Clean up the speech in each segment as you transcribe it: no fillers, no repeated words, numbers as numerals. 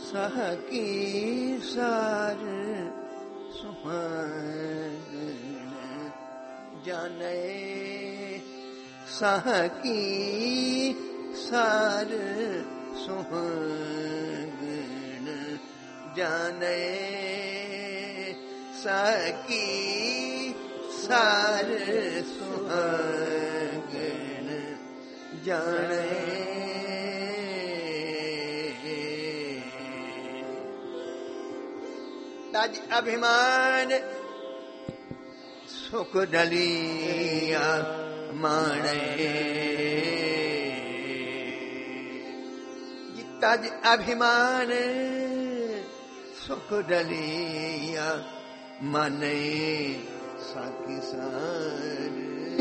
सहकी सार सुहागन जाने सहकी सार सुहागन जाने सहकी सार सुहागन जाने तज अभिमान सुख डलिया माने तज अभिमान सुख डलिया माने साकी सार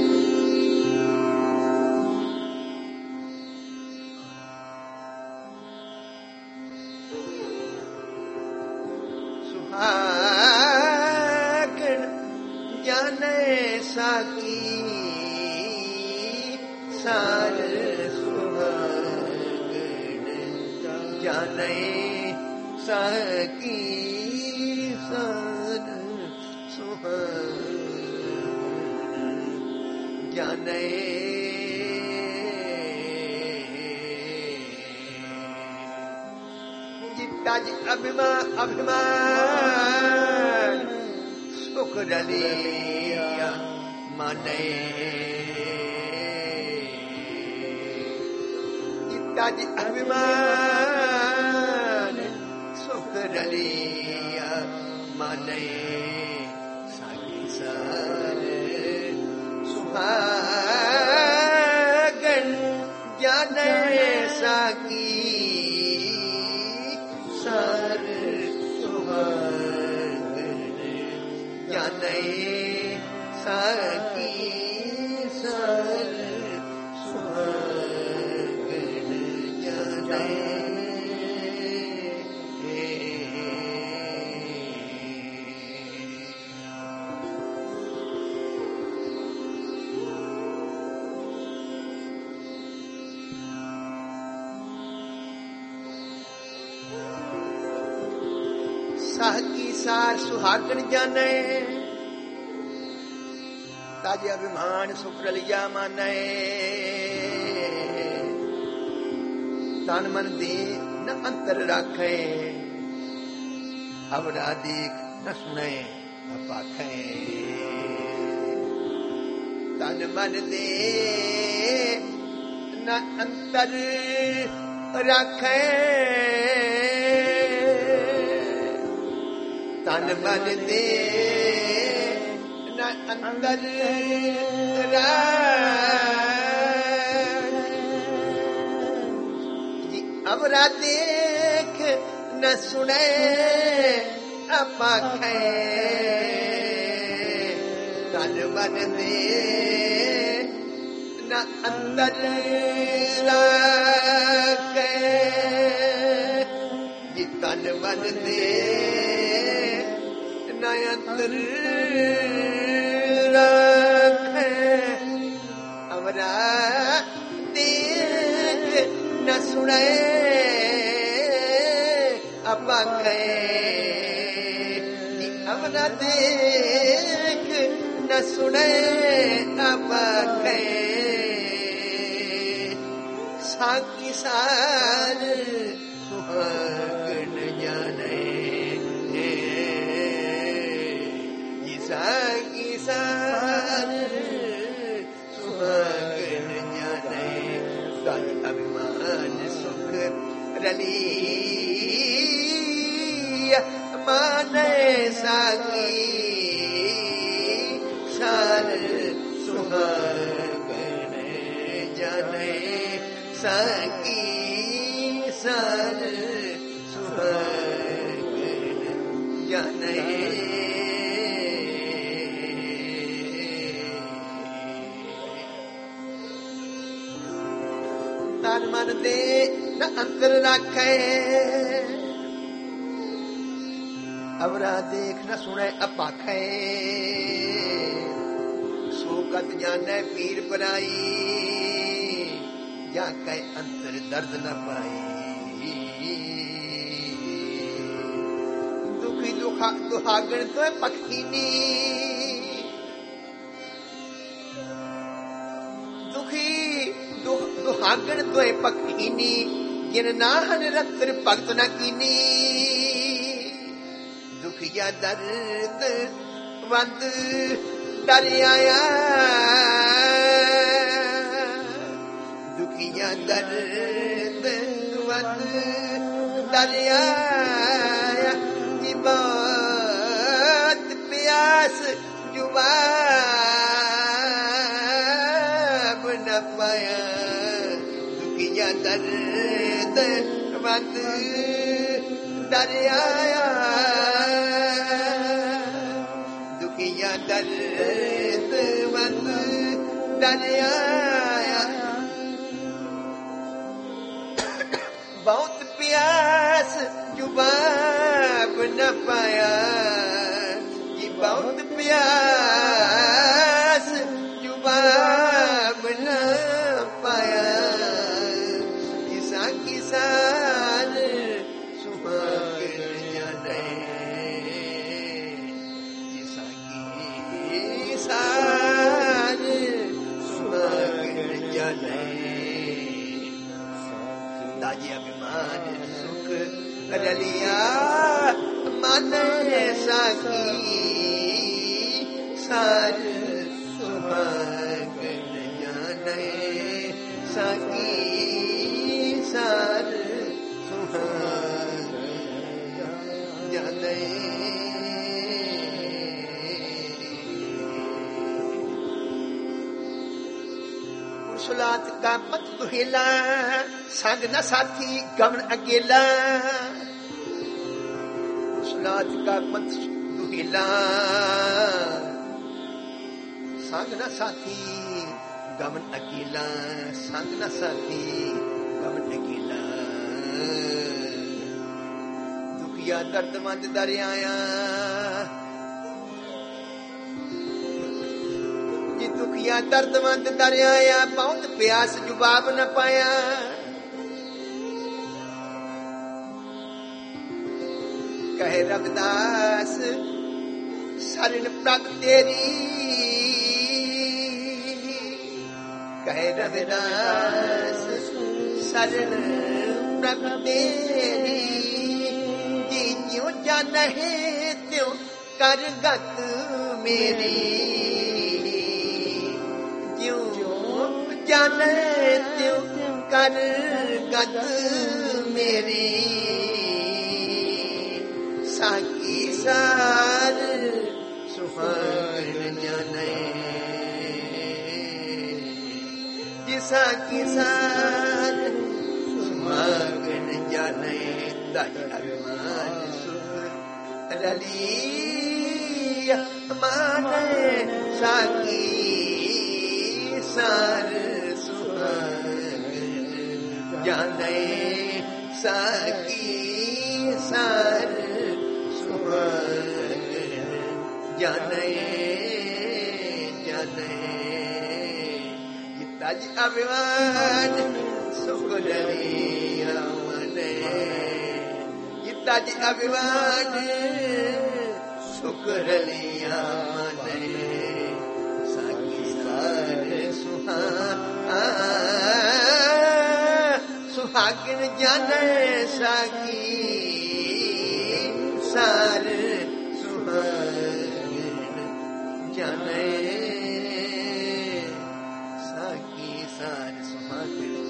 सुहागन जाने साकी सार सुहागन जाने साकी सार सुहागन जाने तज अभिमान सुख डलिया माने तज अभिमान सुख डलिया माने साकी सार सुहागन जाने साकी सार सुहागन जाने साकी सार सुहागन जाने साकी सार सुहागन जाने तज अभिमान सुख डलिया माने तन मन दे न अंतर राखे अवरा देख न सुने न पाखे तन मन दे न अंतर राखे तन मन दे न अंदर अवरा देख न सुने अपाखे तन मन दे न अंदर राखे तन मन दे अंतर रखे अवरा देख न सुने अपाखे अवरा देख न सुने अपाखे साकी सार सुहागन जाने साकी सार सुहागन जाने तन अभिमान सुख डलिया माने साकी सार सुहागन जाने साकी सार सुहागन जाने तन मन दे न अंतर राखे अवरा देख न सुने अपाखे सोकत जाने पीर पराई जाके अंतर दर्द न पाई दुखी दुहागण तो पखीनी दुखी दुहागण तो पखीनी जिन नाहन रत्र भगत न कीनी दुखिया दर्द वंद डर आया दुखिया दर्द वंद डर आया जिबात प्यास जुबाब न पाया दुखिया दर्द वंद डर आया दुखिया दर्द वंद डर आया बहुत प्यास जुबाब न पाया ये बहुत प्यास जुबाब न पाया किसा किसान सुहागन जाने किसा किसान सुहागन जाने दाजी अभिमान सुख रलिया मन साकी सार सुहागन जाने साकी सार सुहागन जाने सुलात का मत दुहेला संग न साथी गमन अकेला सुलात का मत दुहेला संग न साथी गमन अकेला संग न साथी गमन अकेला दुखिया दर्दमंद दर आया दुखिया दर्दमंद दर आया बहुत प्यास जुबाब न पाया कहे रविदास शरण प्रभ तेरी कहे रविदास शरण प्रभ तेरी जी क्यों जाने त्यों कर गत मेरी जाने त्यों कर गत मेरी साकी सार सुहागन जाने जिसा की सार सुहागन जाने दाई अभिमान सुख रलिया माने साकी सार जाने साकी सार सुहागन जाने जाने जिता जी अभिमान सुख रलिया मने जिता जी अभिमान सुख रलिया मने साकी सार सुहागन जाने साकी सार सुहागन जाने साकी सार सुहागन